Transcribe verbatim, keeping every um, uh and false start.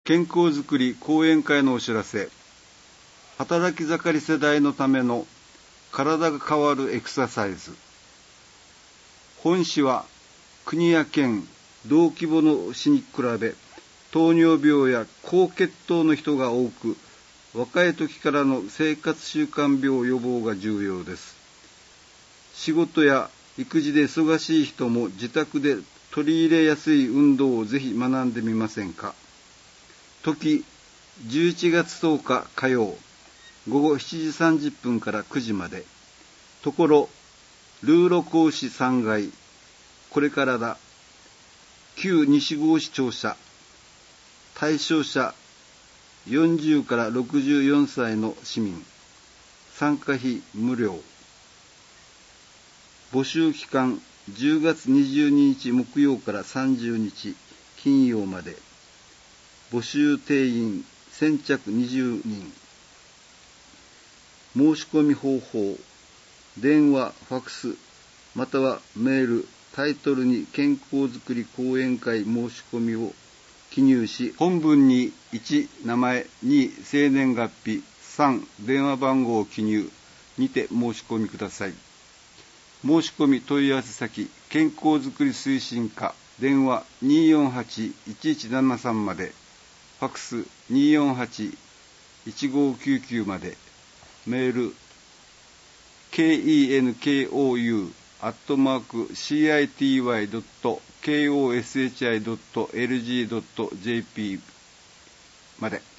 健康づくり講演会のお知らせ。働き盛り世代のための体が変わるエクササイズ。本市は国や県同規模の市に比べ糖尿病や高血糖の人が多く、若い時からの生活習慣病予防が重要です。仕事や育児で忙しい人も自宅で取り入れやすい運動をぜひ学んでみませんか。時じゅういちがつとおか火曜ごごしちじさんじゅっぷんからくじまで。ところルーロ講師さんがい、これからだ。旧西郷市庁舎。対象者よんじゅうからろくじゅうよんさいの市民。参加費無料。募集期間じゅうがつにじゅうににち木曜からさんじゅうにち金曜まで。募集定員先着にじゅうにん。申し込み方法、電話、ファクス、またはメール、タイトルに健康づくり講演会申し込みを記入し、本文にいち名前、に生年月日、さん電話番号を記入にて申し込みください。申し込み問い合わせ先、健康づくり推進課、電話 にーよんはちいちいちななさん まで、ファクス にーよんはちいちごきゅうきゅう まで、メール ケンコウ アットマーク シーアイティーワイ ドット コシドットエルジー ドット ジェーピー まで。